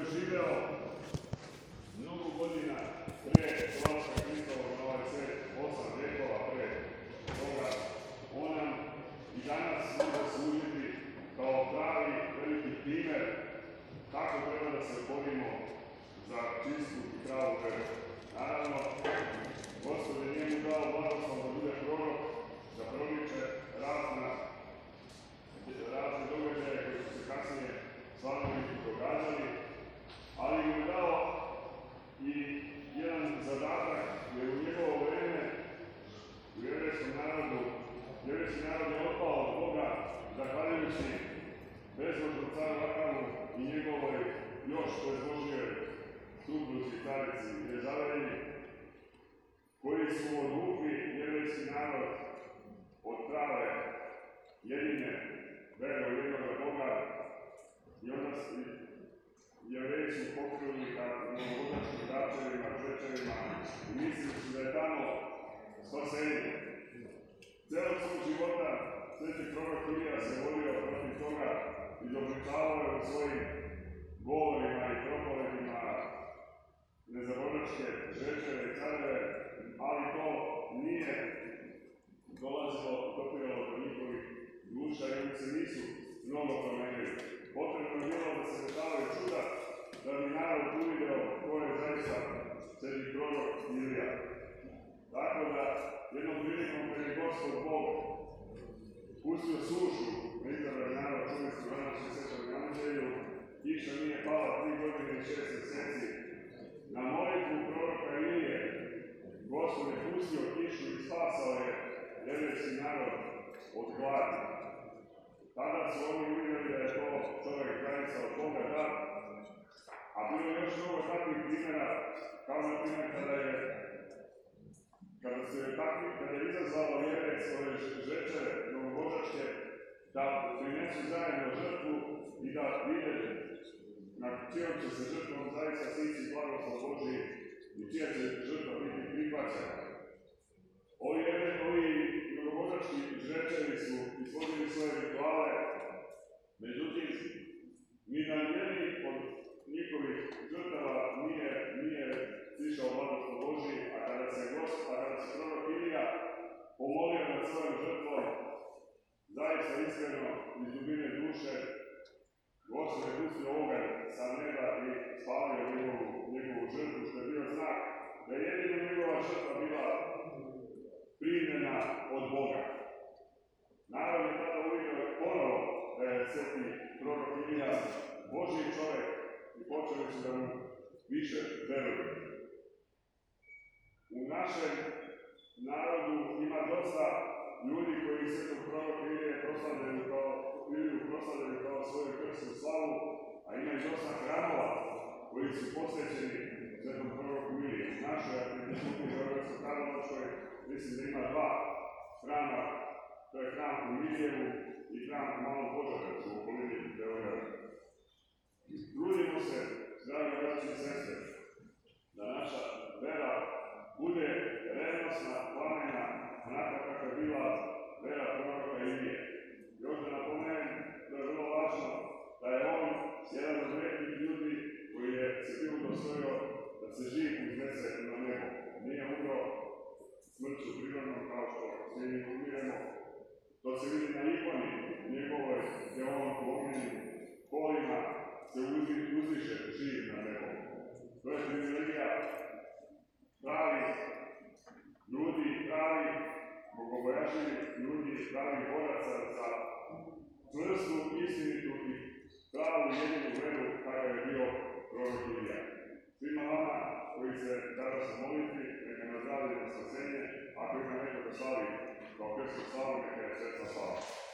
živeo mnogo godina pre dolaska Hristovog na ovaj svet, 8 vjekova pre toga, on nam i danas može služiti kao pravi veliki primjer kako treba da se borimo za čistu i pravu veru. Naravno, Gospod je njemu dao blagoslov da bude prorok, da proriče razne događaje koji su se kasnije svakodnevno događali, ali mu je dao i jedan zadatak, jer u njegovo vreme u jevrejskom narodu, jevrejski narod je otpao od Boga zahvaljujući bezbožnom caru Akavu i njegovoj još bezbožnijoj supruzi carici Jezaveli, koji su odvukli jevrejski narod od prave jedine vere u jednoga Boga, i onda Jevreji su pokrili novogodačkim dačevima, žečevima i mislili su da je tamo spasenje. Celog svog života sveti prorok Ilija se borio protiv toga i dopričavao je u svojim govorima i propovedima nezaboračke žečeve i careve, ali to nije dolazilo, dopiralo do njihovih duša i oni se nisu mnogo promenili. Potrebno je bilo da se dešavaju čuda da bi narod uvideo ko je zaista sveti prorok Ilija. Tako da jednom prilikom kad je Gospod Bog pustio sušu na Izrael narod, čuli su danas 60. evanđelju, kiša nije pala 3 godine i 6 mjeseci. Na molitvu proroka Ilije Gospod je pustio kišu i spasao je jevrejski narod od gladi. Tada su oni uvidjeli da je to čovjek zaista od Boga dat, a bilo je još mnogo takvih primjera, kao na primjer kada je izazvalo Jevreje svoje žečeve novobožačke da prinesu zajedno žrtvu i da vide na čijom će se žrtvom zaista stići blagoslov Božji i čija će žrtva biti prihvaćena. Ovi novobožački žečevi su izvodili svoje rituale, međutim, ni na jedni od njihovih žrtava nije sišao blagoslov Božji, a kada se prorok Ilija pomolio nad svojom žrtvom, zaista iskreno iz dubine duše, Gospod je pustio oganj sa neba i spalio njegovu žrtvu, što je bio znak da je jedino njegova žrtva bila primljena od Boga. Narod je tada uvidio ponovo da je sveti prorok Ilija Božji čovjek i počeli su da mu više veruju. U našem narodu ima dosta ljudi koji svetog proroka Ilije proslavljaju kao svoju krsnu slavu, a ima i dosta hramova koji su posvećeni svetom proroku Ilije. U našoj arhitekturi Beogradsko-Karlovačkoj mislim da ima 2 hrama, to je hram u Ilijevu i hram u Malom Požarevcu u okolini Beograda. Trudimo se, dragi braći i sestre, da naša vera bude revnosna, plamena, onaka kakva je bila vera proroka Ilije. Još da napomenem da je vrlo važno da je on jedan od redkih ljudi koji je se bio udostojio da se živ uznese na nebo. Nije umro smrću prirodnom kao što svi mi umiremo. To se vidi na ikoni njegovoj, gdje on u ognjenim kolima se uzdiše živ na nebo. To je privilegija pravi ljudi, pravi bogobojaženi ljudi, pravi boraca za čvrstu, istinitu i pravu jedinu veru kada je bio prorok Ilija. Svima vama koji se danas moliti, neka nas radi na spasenje, ako ima neko da slavi kao krstu slavu, neka je svetla slava.